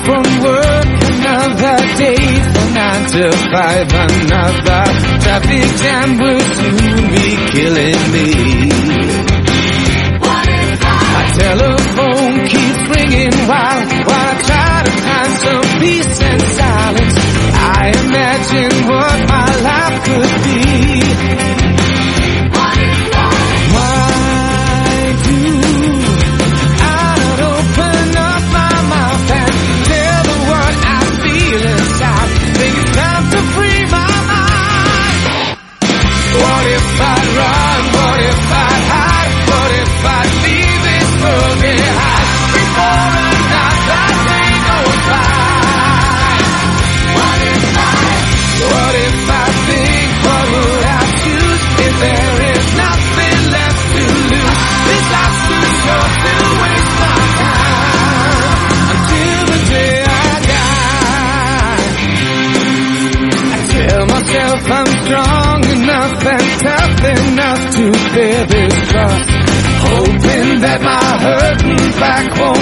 from work, another day from 9 to 5, another traffic jam will soon be killing me. My telephone keeps ringing while I try to find some peace and silence. I imagine what my life could be. I'm strong enough and tough enough to bear this cross, hoping that my hurting back won't